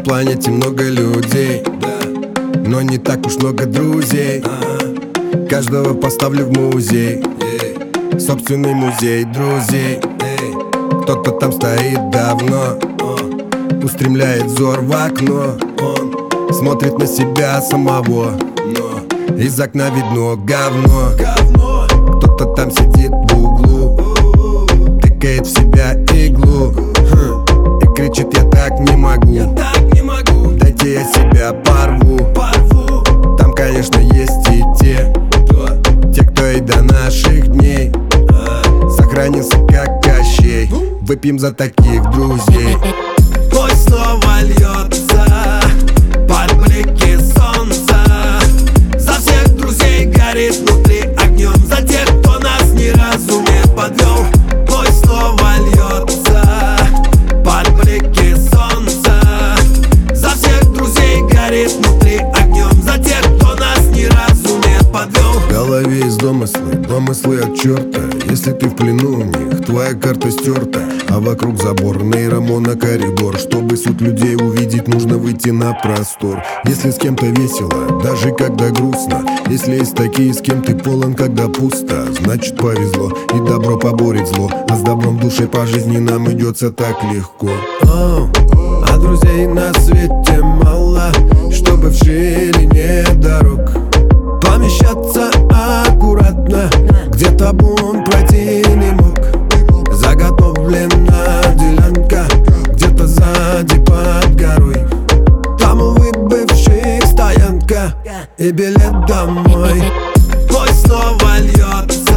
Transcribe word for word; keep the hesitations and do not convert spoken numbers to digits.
планете много людей, но не так уж много друзей. Каждого поставлю в музей, собственный музей друзей. Кто-то там стоит давно, устремляет взор в окно, смотрит на себя самого, но из окна видно говно. Кто-то там сидит в углу, тыкает в себя иглу и кричит: я так не могу, дайте я себя порву. Там, конечно, есть и те, те, кто и до наших дней сохранился как Кощей. Выпьем за таких друзей. Пусть снова льется под блики солнца. За всех друзей горит внутри огнем, за тех, кто нас ни разу не подвел. Пусть снова льется под блики солнца. За всех друзей горит внутри огнем, за тех, кто нас ни разу не подвел. В голове есть домыслы, домыслы от черта. Если ты в плену у них, твоя карта стерта, а вокруг забор, нейромонокоридор. Чтобы суть людей увидеть, нужно выйти на простор. Если с кем-то весело, даже когда грустно, если есть такие, с кем ты полон, когда пусто, значит повезло, и добро поборет зло. А с добром в душе по жизни нам идется так легко. О, а друзей на свете мало, чтобы в ширине дорог помещаться аккуратно, где табун пройти не мог. Заготовлена делянка где-то сзади под горой. Там у выбывших стоянка и билет домой. Пусть снова льется